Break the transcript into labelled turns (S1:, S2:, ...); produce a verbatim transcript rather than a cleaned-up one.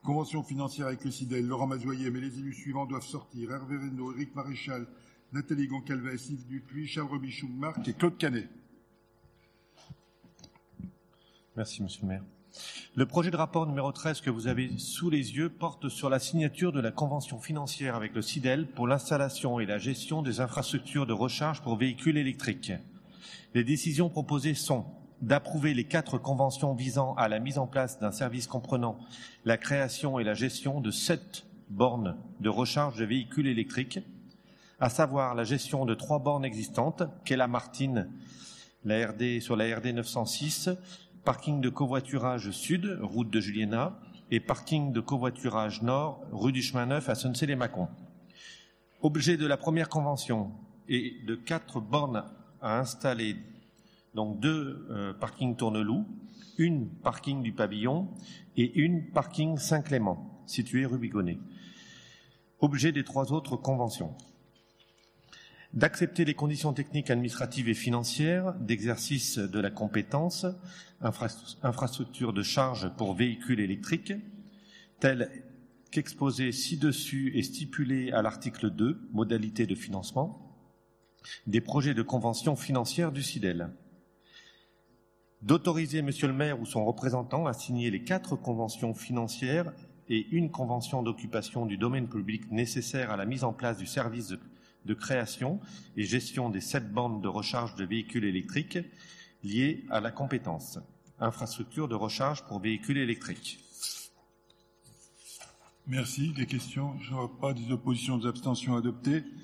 S1: Convention financière avec le SIDEL. Laurent Mazoyer, mais les élus suivants doivent sortir. Hervé Reynaud, Éric Maréchal, Nathalie Goncalves, Yves Dupuis, Charles Robichou, Marc et Claude Canet.
S2: Merci, Monsieur le maire. Le projet de rapport numéro treize que vous avez sous les yeux porte sur la signature de la convention financière avec le SIDEL pour l'installation et la gestion des infrastructures de recharge pour véhicules électriques. Les décisions proposées sont d'approuver les quatre conventions visant à la mise en place d'un service comprenant la création et la gestion de sept bornes de recharge de véhicules électriques, à savoir la gestion de trois bornes existantes, qu'est la Martine, la R D sur la R D neuf cent six, parking de covoiturage sud, route de Juliena, et parking de covoiturage nord, rue du Chemin Neuf à Sennecey-les-Mâcons. Objet de la première convention est de quatre bornes à installer, donc deux euh, parkings Tourneloup, une parking du Pavillon et une parking Saint-Clément, située rue Bigonnet. Objet des trois autres conventions. D'accepter les conditions techniques, administratives et financières d'exercice de la compétence infra infrastructure de charge pour véhicules électriques, telles qu'exposées ci-dessus et stipulées à l'article deux, modalités de financement, des projets de convention financière du SIDEL. D'autoriser Monsieur le maire ou son représentant à signer les quatre conventions financières et une convention d'occupation du domaine public nécessaire à la mise en place du service de de création et gestion des sept bornes de recharge de véhicules électriques liées à la compétence. Infrastructure de recharge pour véhicules électriques.
S1: Merci. Des questions? Je ne vois pas. Des oppositions, des abstentions adoptées.